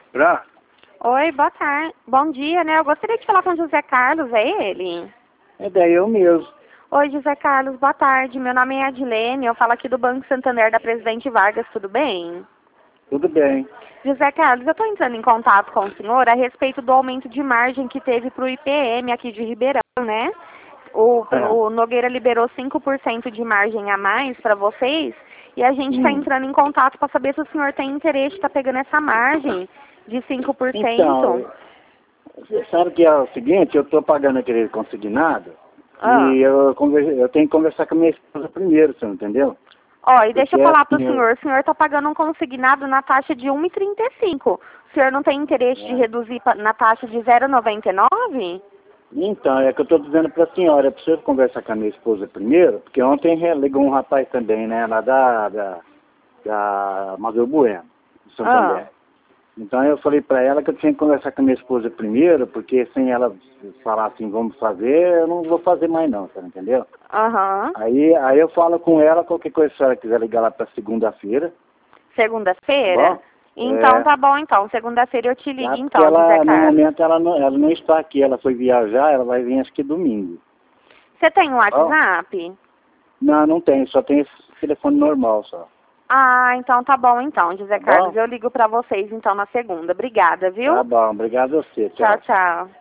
Pra? Oi, boa tarde. Bom dia, né? Eu gostaria de falar com o José Carlos, é ele? É daí eu mesmo. Oi, José Carlos, boa tarde. Meu nome é Adilene, eu falo aqui do Banco Santander da Presidente Vargas, tudo bem? Tudo bem. José Carlos, eu estou entrando em contato com o senhor a respeito do aumento de margem que teve para o IPM aqui de Ribeirão, né? O Nogueira liberou 5% de margem a mais para vocês e a gente está entrando em contato para saber se o senhor tem interesse de estar pegando essa margem de 5%. Então, você sabe que é o seguinte, eu estou pagando aquele consignado e eu tenho que conversar com a minha esposa primeiro, você não entendeu? Ó, e deixa eu falar para o assim, senhor está pagando um consignado na taxa de 1,35. O senhor não tem interesse de reduzir na taxa de 0,99? Então, é que eu estou dizendo para a senhora, eu preciso conversar com a minha esposa primeiro, porque ontem ligou um rapaz também, né, lá da Amador Bueno, de Santander. Então eu falei para ela que eu tinha que conversar com a minha esposa primeiro, porque sem ela falar assim, vamos fazer, eu não vou fazer mais não, você entendeu? Aí eu falo com ela, qualquer coisa, se ela quiser ligar lá para segunda-feira. Segunda-feira? Então tá bom, então. Segunda-feira eu te ligo, então, ela, José no Carlos. momento ela não está aqui, ela foi viajar, ela vai vir acho que domingo. Você tem um WhatsApp? Não tem, só tem esse telefone normal só. Ah, então tá bom, então, José Carlos. Eu ligo pra vocês, então, na segunda. Obrigada, viu? Tá bom, obrigado a você. Tchau, tchau.